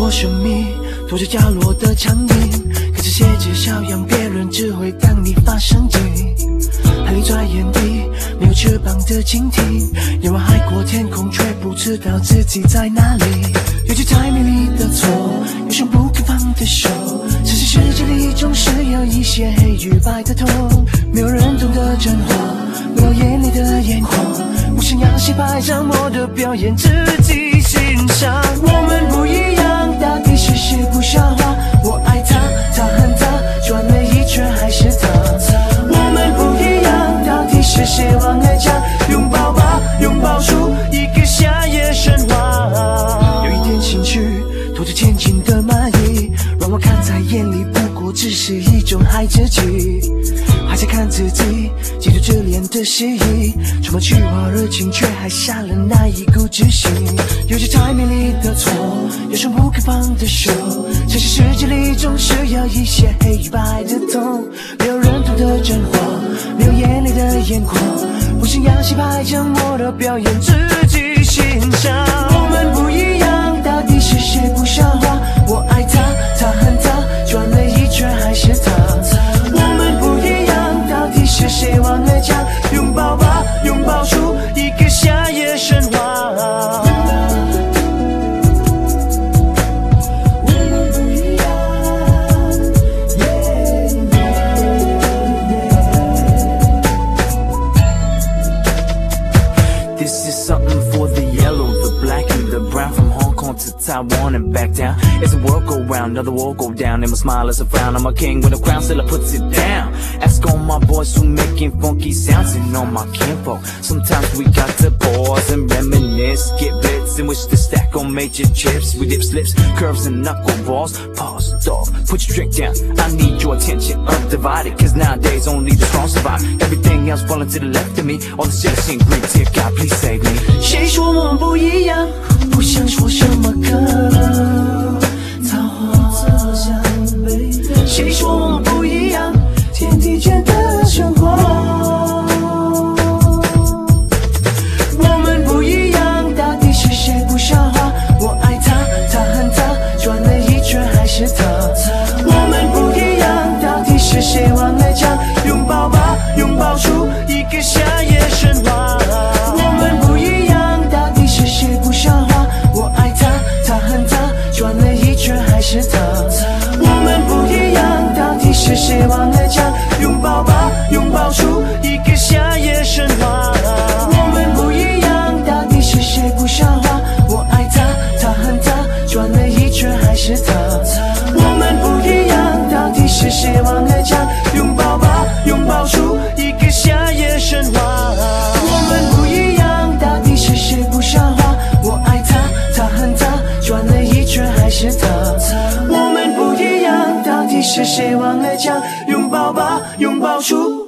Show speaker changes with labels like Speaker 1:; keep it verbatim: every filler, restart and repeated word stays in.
Speaker 1: 多神秘，躲着角落的苍蝇，开始写着小样，别人只会当你发神经。海里在眼底，没有翅膀的蜻蜓，仰望海阔天空，却不知道自己在哪里。有句太美丽的错，有双不肯放的手，这些世界里总是有一些黑与白的痛，没有人懂得真话，没有眼里的眼眶，不想要写白张我的表演，自己欣赏。我们不一样，到底是谁不像话？我爱他，他恨他，转了一圈还是他。我们不一样，到底是谁忘了讲？拥抱吧，拥抱出一个夏夜神话。有一点情绪，拖着前进的蚂蚁，让我看在眼里，不过只是一种孩子气。还在看自己，记住这脸的失意，充满去化热情，却还下了那一股自信。有些太美丽的错，有双不开放的手，这些世界里总是有一些黑与白的痛，没有人懂得真话，没有眼里的眼眶，不想要写白成我的表演，自己欣赏。我们不一样，到底是谁不像话？我爱他，他恨他，转了一圈还是他。我们不一样，到底是谁忘了讲？拥抱吧，拥抱出一个夏夜神话。我们不一样 yeah, yeah, yeah.
Speaker 2: This is something for the yellow, the black and the brown, from Hong Kong to Taiwan and back down. As the world go round, another world go down, and my smile is a frown. I'm a king with a crown, still I puts it down. Ask all my boys who making funky sounds and all my kinfolk. Sometimes we got to pause and reminisce, get bits and wish to stack on major chips. We dip slips, curves and knuckleballs. Pause, dog, put your drink down. I need your attention, undivided, cause nowadays only the strong survive. Everything else falling to the left of me, all this jealousy and greed. Dear God, please save me.
Speaker 1: 谁说我们不一样？不想说什么可造化。谁说我们不一样？天地间的生活。我们不一样，到底是谁不像话？我爱他，他恨他，转了一圈还是他。我们不一样，到底是谁忘了讲？拥抱吧，拥抱出一个夏夜神话。我们不一样，到底是谁不像话？我爱他，他恨他，转了一圈还是他。我们不一样，到底是谁忘了讲？拥抱吧，拥抱出一个夏夜神话。我们不一样，到底是谁不像话？我爱他，他恨他，转了一圈还是他。我们不一样，到底是谁忘了讲？拥抱吧，拥抱出一个夏夜神话。我们不一样，到底是谁不像话？我爱他，他恨他，转了一圈还是他。我们不一样，到底是谁忘了讲？拥抱吧，拥抱出